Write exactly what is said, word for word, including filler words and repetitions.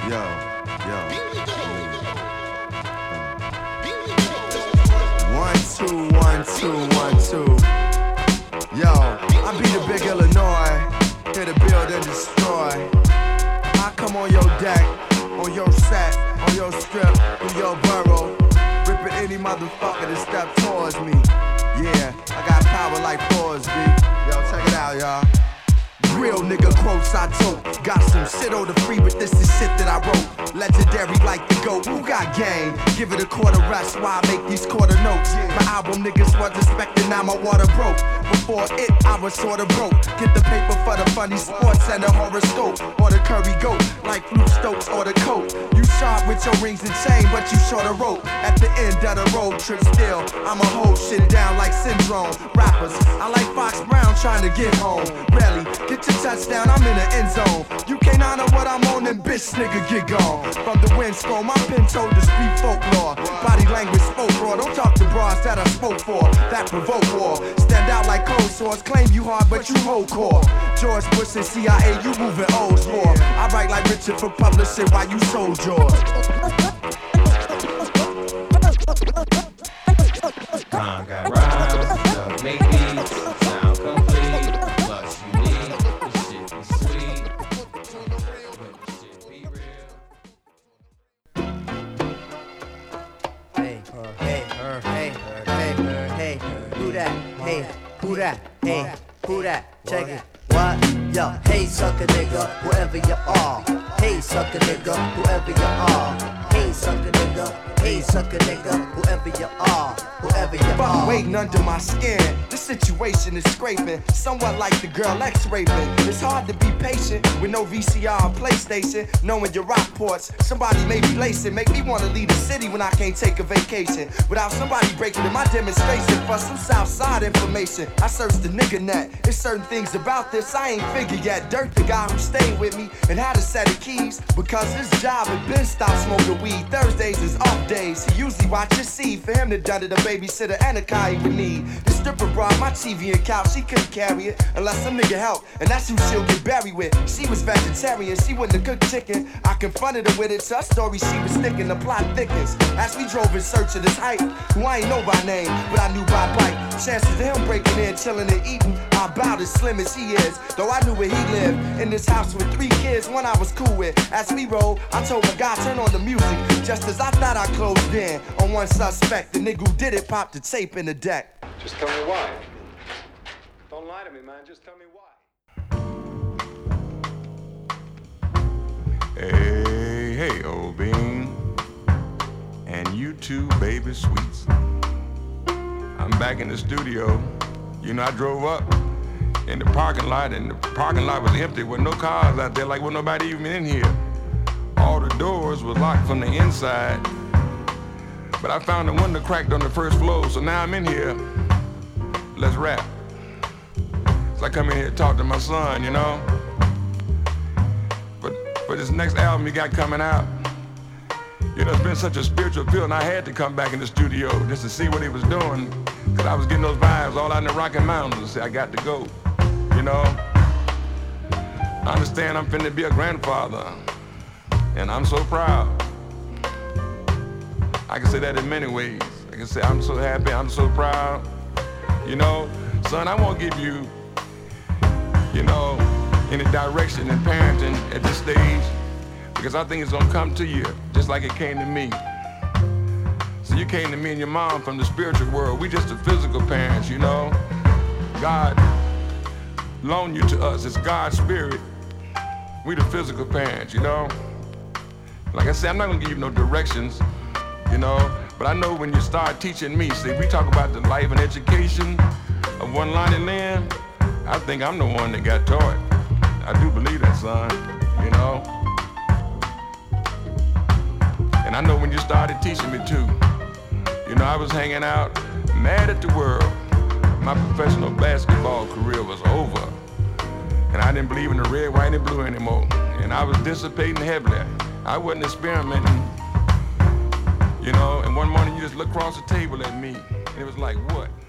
Yo, yo. One, two, one, two, one, two. Yo, I be the big Illinois, here to build and destroy. I come on your deck, on your set, on your strip, in your borough, ripping any motherfucker that step towards me. Yeah, I got power like Forsby. Yo, check it out, y'all. Real nigga quotes I tote. Got some shit on the free, but this is shit that I wrote. Legendary like the GOAT. Who got game? Give it a quarter rest while I make these quarter notes. My album niggas was expecting, now my water broke. Before it, I was sorta broke. Get the paper for the funny sports and the horoscope. Or the curry goat, like Fluke Stokes or the coat. You sharp with your rings and chain, but you short a rope. At the end of the road trip still, I'ma hold shit down like Syndrome. Rappers, I like Fox Brown trying to get home. Rarely, get your touchdown, I'm in the end zone. You can't honor what I'm on, then bitch nigga get gone. From the wind storm, my pen told the street folklore. Body language spoke raw, don't talk to bras that I spoke for. That provoke war, stand out like cold sores. Claim you hard, but you hold core. George Bush and C I A, you moving O's for. I write like Richard for publishing while you sold yours. Ron got rhymes, Doug make beats, sound complete, plus unique, this shit be sweet, but this shit be real. Hey, her, hey, her, hey, her, hey, her, hey, her. Who that? Hey, who that? Hey, who that? Check it. What? Yo, hey, sucker nigga, whoever you are. Hey, sucker nigga, whoever you are. Hey, sucker nigga, hey, sucker nigga, whoever you are, whoever you Fuck are. waiting under my skin. This situation is scraping, somewhat like the girl X-raping. It's hard to be patient with no V C R or PlayStation. Knowing your rock ports, somebody may be lacing. Make me wanna leave the city when I can't take a vacation. Without somebody breaking in my demonstration for some Southside information. I searched the nigga net. There's certain things about this I ain't figured yet. Dirt, the guy who stayed with me and had a set of keys. Because his job had been stopped smoking weed. Thursdays is off days. He usually watches C. For him to done it, a babysitter and a car he would need. The stripper brought my T V and couch. She couldn't carry it unless some nigga helped. And that's who she'll get buried with. She was vegetarian. She wouldn't have cooked chicken. I confronted her with it. To her story, she was sticking. The plot thickens. As we drove in search of this hype, who I ain't know by name, but I knew by bite. Chances of him breaking in, chilling and eating, I about as slim as he is. Though I knew where he lived. In this house with three kids, one I was cool with. As we rolled, I told my guy, turn on the music. Just as I thought I closed in on one suspect. The nigga who did it popped the tape in the deck. Just tell me why. Don't lie to me, man. Just tell me why. Hey, hey, old bean. And you too, baby sweets. I'm back in the studio. You know, I drove up in the parking lot, and the parking lot was empty with no cars out there, like with nobody even in here. All the doors were locked from the inside. But I found a window cracked on the first floor, so now I'm in here. Let's rap. So I come in here to talk to my son, you know? But for this next album he got coming out, you know, it's been such a spiritual feel, and I had to come back in the studio just to see what he was doing, because I was getting those vibes all out in the Rocky Mountains. So I got to go, you know? I understand I'm finna be a grandfather, and I'm so proud. I can say that in many ways. I can say I'm so happy, I'm so proud. You know, son, I won't give you, you know, any direction in parenting at this stage, because I think it's gonna come to you just like it came to me. So you came to me and your mom from the spiritual world. We just the physical parents, you know. God loaned you to us. It's God's spirit. We the physical parents, you know. Like I said, I'm not gonna give you no directions, you know, but I know when you start teaching me, see, we talk about the life and education of one Lonnie Lynn, I think I'm the one that got taught. I do believe that, son, you know. And I know when you started teaching me too. You know, I was hanging out, mad at the world. My professional basketball career was over. And I didn't believe in the red, white, and blue anymore. And I was dissipating heavily. I wasn't experimenting. You know, and one morning you just looked across the table at me, and it was like, what?